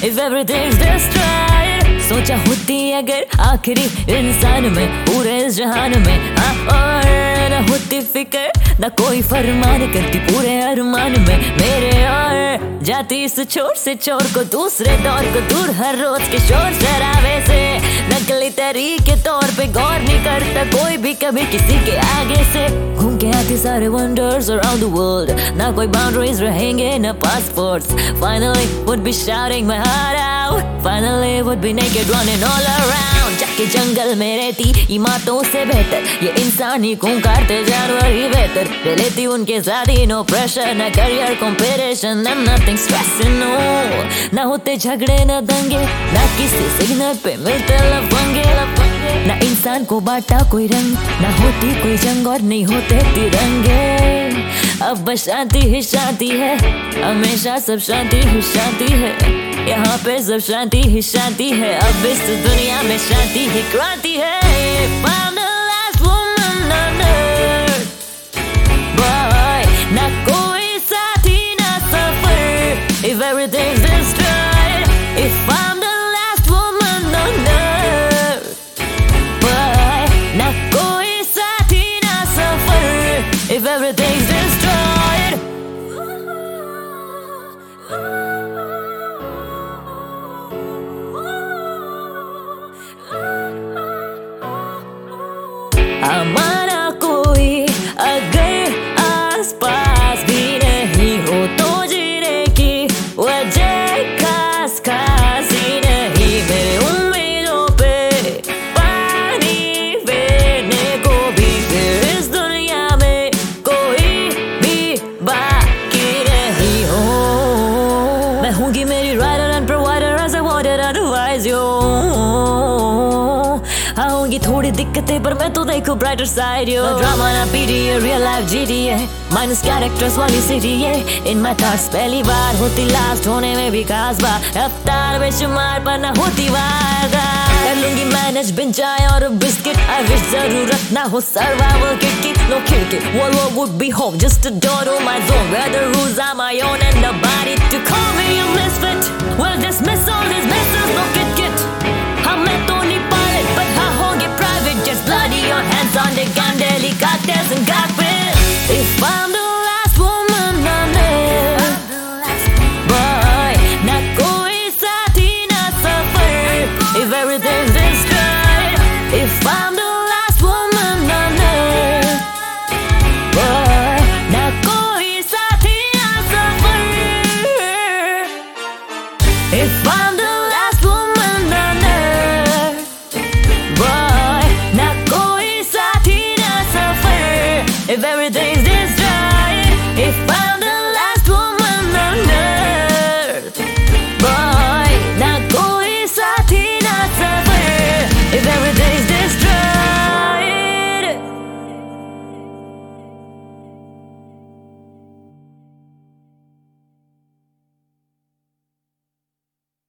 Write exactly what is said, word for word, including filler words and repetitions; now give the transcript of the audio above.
if everything's destroyed. सोचा होती अगर आखिरी इंसान में पूरे इस जहान में, हाँ, और न होती फिक्र न कोई फरमान करती पूरे अरमान में मेरे, और जाती इस छोर से चोर को दूसरे दौर को दूर हर रोज के शोर शराबे से। नकली तरीके तौर पे गौर नहीं करता कोई भी कभी किसी के आगे से। घूम के आते सारे wonders around the world, ना कोई boundaries रहेंगे ना passports. Finally would be shouting my heart out, finally would be naked running all around. जाके जंगल में रहती इमारतों से बेहतर ये इंसान ही खूंखारते जानवर ही बेहतर। ले लेती उनके साथ ही no pressure ना career competition, I'm nothing stressing, no। ना होते झगड़े ना दंगे ना किसी सिग्नल पे मिलते लफंगे, ना इंसान को बांटा कोई रंग ना होती कोई जंग और नहीं होते तिरंगे। अब बस शांति ही शांति है, हमेशा सब शांति ही शांति है, यहाँ पे सब शांति ही शांति है। अब इस दुनिया में शांति ही क्रांति है। I'm the last woman on earth, boy, ना कोई साथी ना सफर, if everything's destroyed, if I'm the last woman on earth, boy, ना कोई साथी ना सफर, if everything's destroyed। हमारा कोई अगर आस पास भी नहीं हो तो जीने की वजह खास खास ही नहीं। मेरे उम्मीदों पे पानी फेरने को भी फिर इस दुनिया में कोई भी बाकी नहीं हो। मैं हूँगी मेरी rider and provider as I wanted otherwise you। आऊंगी थोड़ी दिक्कतें पर मैं तो देखो ब्राइटर साइड यो। ड्रामा ना पीडी है रियल लाइफ जीडी है, माइनस कैरेक्टर्स वाली सिटी है। इन माय थॉट्स पहली बार होती लास्ट होने में भी खास बात, रफ्तार बेशुमार पर ना होती वारदात। कर लूंगी मैनेज बिन चाय और बिस्किट, आई विश जरूरत ना हो सर्वाइवल किट की। नो खिड़की world war would be home, just a door to my zone where the rules are my own and nobody to call me a misfit। Well dismiss all these misses, no kit kit। हाँ मैं तो नहीं pilot but हाँ होंगे private jets, bloody your hands on the gun, daily cocktails and cockpits। If I'm the last woman on earth, boy, ना कोई साथी ना सफर, if everything's destroyed, if I'm the last woman on earth, boy, ना कोई साथी ना सफर, if I'm the